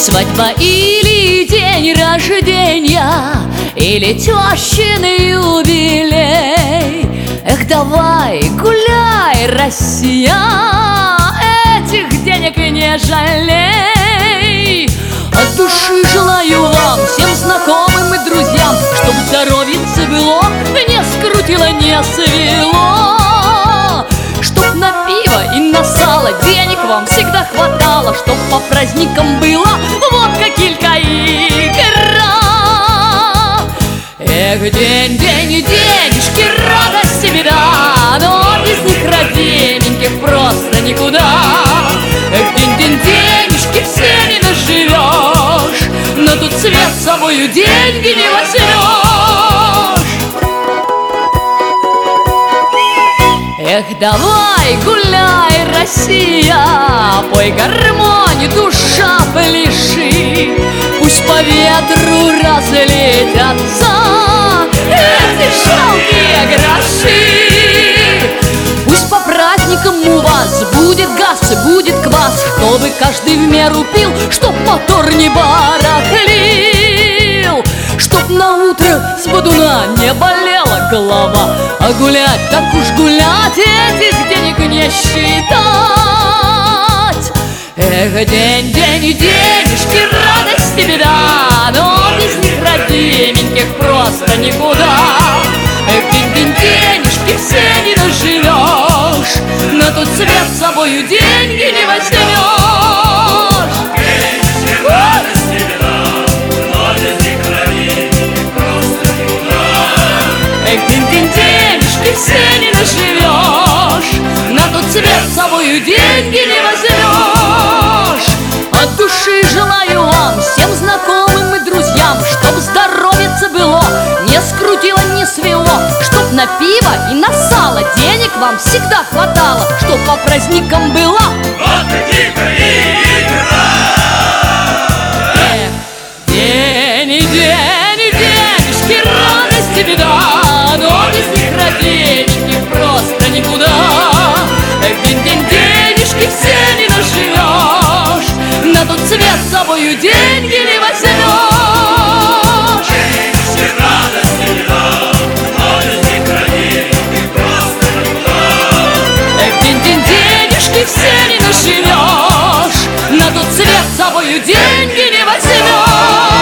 Свадьба или день рождения, или тещин юбилей. Эх, давай гуляй, Россия, этих денег не жалей. От души желаю вам, всем знакомым и друзьям, чтоб здоровьице было, не скрутило, не свело. Чтоб на пиво и на сало денег вам всегда хватало, чтоб по праздникам было водка, килька и икра. Эх, день, день, денежки, радость и беда, но без них, родненьких, просто никуда. Эх, день, день, денежки, все не наживешь, но тут свет с собою деньги не возьмешь. Эх, давай гуляй, Россия, пой гармонь, душа пляши. Пусть по ветру разлетятся эти жалкие гроши. Пусть по праздникам у вас будет газ, будет квас, чтобы каждый в меру пил, чтоб мотор не барахлил, чтоб на утро с бодуна не болела голова. А гулять, так уж гулять, этих денег не считать. Эх, день, день, денежки, радость и беда, но без них, родименьких, просто никуда. Эх, день, день, денежки, все не наживешь, но тут свет с собою деньги не возьмешь. Все не наживешь, на тот свет с собою деньги не возьмешь. От души желаю вам, всем знакомым и друзьям, чтоб здоровьице было, не скрутило, не свело, чтоб на пиво и на сало денег вам всегда хватало, чтоб по праздникам была водка, килька и икра. День и день, и денежки, радость и беда, но без них, роденечки, просто никуда. Эх, день, день, денежки, все не наживешь, на тот свет с собою деньги не возьмешь. Денежки, радость и беда, но без них, роденечки, просто никуда. Эх, день, день, денежки, все не наживешь, на тот свет с собою деньги не возьмешь.